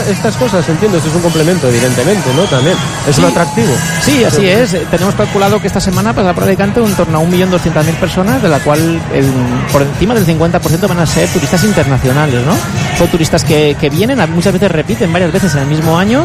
estas cosas, entiendo, esto es un complemento, evidentemente, ¿no? También es un atractivo. Sí, así es. Tenemos calculado que esta semana pasará por Alicante en torno a 1.200.000 personas, de la cual por encima del 50% van a ser turistas internacionales, ¿no? Son turistas que vienen, muchas veces repiten varias veces en el mismo año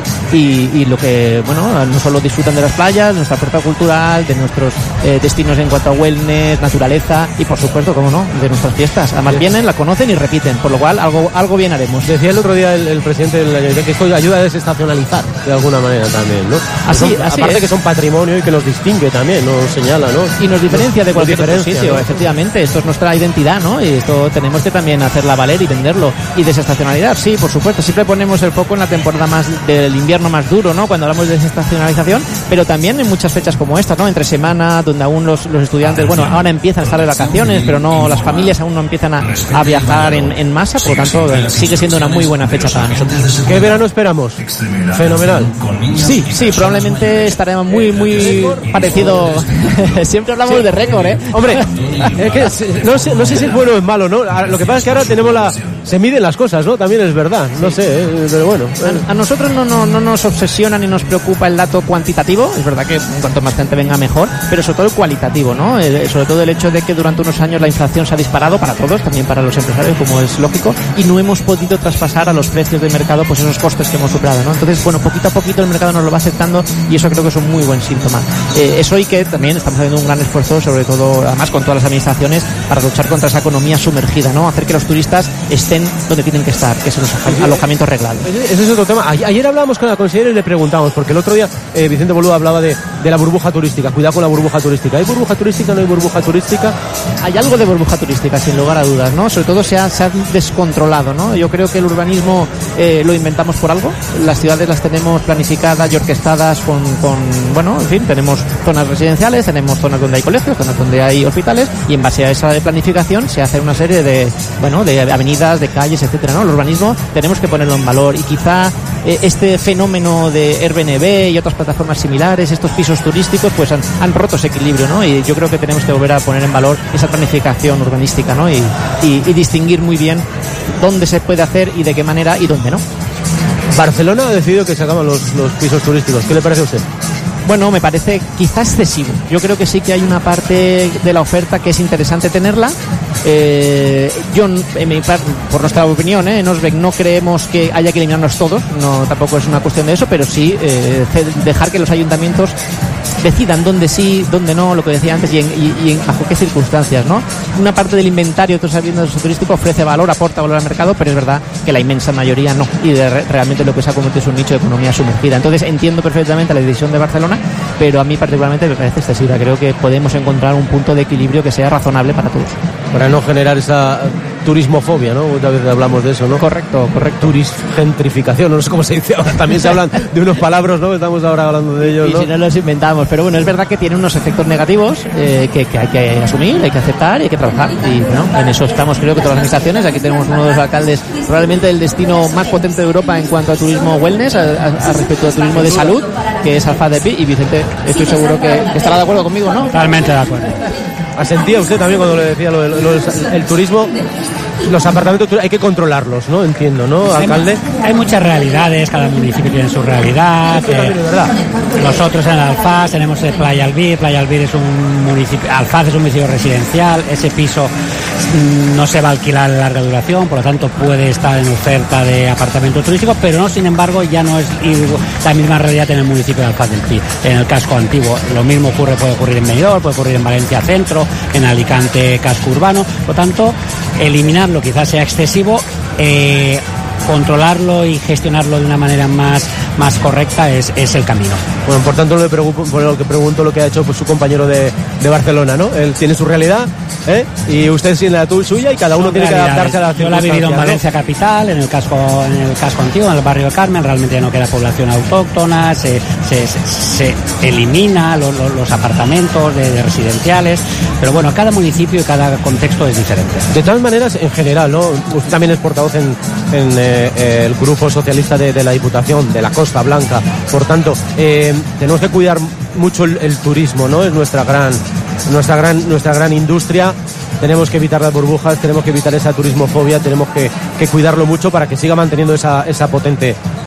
y lo que, bueno, no solo disfrutan de las playas, de nuestra oferta cultural, de nuestros destinos en cuanto a wellness, naturaleza y, por supuesto, cómo no, de nuestras fiestas. Además vienen, la conocen y repiten, por lo cual algo bien haremos. Decía el otro día el presidente del Ayuntamiento que esto ayuda a desestacionalizar de alguna manera también, ¿no? Así aparte es. Que son patrimonio y que nos distingue también, nos señala, ¿no? Y nos diferencia de cualquier otro sitio, ¿no? Efectivamente, esto es nuestra identidad, ¿no? Y esto tenemos que también hacerla valer y venderlo. Y desestacionalidad, sí, por supuesto, siempre ponemos el foco en la temporada más del invierno más duro, ¿no? Cuando hablamos de desestacionalización, pero también en muchas fechas como esta, ¿no? Entre semana, donde aún los estudiantes, bueno, ahora empiezan a estar de vacaciones, pero no, las familias aún no empiezan a viajar en masa, por lo tanto sigue siendo una muy buena fecha para nosotros. ¿Qué verano esperamos? Fenomenal. Sí, estaremos estaremos muy parecido. Siempre hablamos de récord, ¿eh? Hombre, es que no sé si es bueno o es malo, ¿no? Lo que pasa es que ahora tenemos se miden las cosas, ¿no? También es verdad, no sé, pero bueno. A nosotros no nos obsesiona ni nos preocupa el dato cuantitativo, es verdad que cuanto más gente venga mejor, pero sobre todo el cualitativo, ¿no? Sobre todo el hecho de que durante unos años la inflación se ha disparado para todos, también para los empresarios, como es lógico, y no hemos podido traspasar a los precios de mercado pues esos costes que hemos superado, ¿no? Entonces, bueno, poquito a poquito el mercado nos lo va aceptando y eso creo que es un muy buen síntoma. Es hoy que también estamos haciendo un gran esfuerzo, sobre todo, además con todas las administraciones, para luchar contra esa economía sumergida, ¿no? Hacer que los turistas estén donde tienen que estar, que son los alojamientos reglados. Ese es otro tema. Ayer hablábamos con la consejera y le preguntamos, porque el otro día Vicente Boluda hablaba de la burbuja turística. Cuidado con la burbuja turística. ¿Hay burbuja turística? ¿No hay burbuja turística? Hay algo de burbuja turística, sin lugar a dudas, ¿no? Sobre todo se ha descontrolado, ¿no? Yo creo que el urbanismo lo inventamos por algo. Las ciudades las tenemos planificadas y orquestadas con bueno, en fin, tenemos zonas residenciales, tenemos zonas donde hay colegios, zonas donde hay hospitales, y en base a esa planificación se hace una serie de avenidas, de calles, etcétera, ¿no? El urbanismo tenemos que ponerlo en valor y quizá este fenómeno de Airbnb y otras plataformas similares, estos pisos turísticos, pues han roto ese equilibrio, ¿no? Y yo creo que tenemos que volver a poner en valor esa planificación urbanística, ¿no? Y distinguir muy bien dónde se puede hacer y de qué manera y dónde no. Barcelona ha decidido que se acaban los pisos turísticos. ¿Qué le parece a usted? Bueno, me parece quizá excesivo. Yo creo que sí que hay una parte de la oferta que es interesante tenerla. Yo, por nuestra opinión, en Osbeck no creemos que haya que eliminarnos todos, no, tampoco es una cuestión de eso, pero sí dejar que los ayuntamientos decidan dónde sí, dónde no, lo que decía antes, y bajo qué circunstancias, ¿no? Una parte del inventario de otros aviones turísticos ofrece valor, aporta valor al mercado, pero es verdad que la inmensa mayoría no, y realmente lo que se ha convertido es un nicho de economía sumergida. Entonces entiendo perfectamente la decisión de Barcelona, pero a mí particularmente me parece excesiva. Creo que podemos encontrar un punto de equilibrio que sea razonable para todos. Para no generar esa turismofobia, ¿no? Muchas veces hablamos de eso, ¿no? Correcto. Gentrificación, no sé cómo se dice ahora. También se hablan de unos palabras, ¿no? Estamos ahora hablando de ellos, ¿no? Y si no los inventamos. Pero bueno, es verdad que tiene unos efectos negativos que hay que asumir, hay que aceptar y hay que trabajar. Y bueno, en eso estamos, creo que todas las administraciones. Aquí tenemos uno de los alcaldes, probablemente el destino más potente de Europa en cuanto a turismo wellness, a respecto al turismo de salud, que es Alfaz de Pi. Y Vicente, estoy seguro que estará de acuerdo conmigo, ¿no? Totalmente de acuerdo. ¿Asentía usted también cuando le decía el turismo? Los apartamentos hay que controlarlos, ¿no? Entiendo, ¿no, alcalde? Hay muchas realidades, cada municipio tiene su realidad. Nosotros en Alfaz tenemos Playa Albir. Playa Albir es un municipio, Alfaz es un municipio residencial. Ese piso no se va a alquilar a larga duración, por lo tanto puede estar en oferta de apartamentos turísticos, pero no, sin embargo, ya no es la misma realidad en el municipio de Alfaz del Pi, en el casco antiguo. Lo mismo puede ocurrir en Benidorm, puede ocurrir en Valencia Centro, en Alicante casco urbano. Por lo tanto, eliminarlo quizás sea excesivo, controlarlo y gestionarlo de una manera más correcta es el camino. Bueno, por tanto, lo que pregunto lo que ha hecho pues, su compañero de Barcelona, ¿no? Él tiene su realidad, y usted tiene la suya, y cada uno tiene que adaptarse a la circunstancia. Yo la he vivido en Valencia capital, en el casco antiguo, en el barrio del Carmen. Realmente ya no queda población autóctona, se elimina los apartamentos de residenciales, pero bueno, cada municipio y cada contexto es diferente. De todas maneras, en general, ¿no? Usted también es portavoz en el grupo socialista de la Diputación de la Costa Blanca. Por tanto, tenemos que cuidar mucho el turismo, ¿no? Es nuestra gran industria. Tenemos que evitar las burbujas, tenemos que evitar esa turismofobia, tenemos que cuidarlo mucho para que siga manteniendo esa potente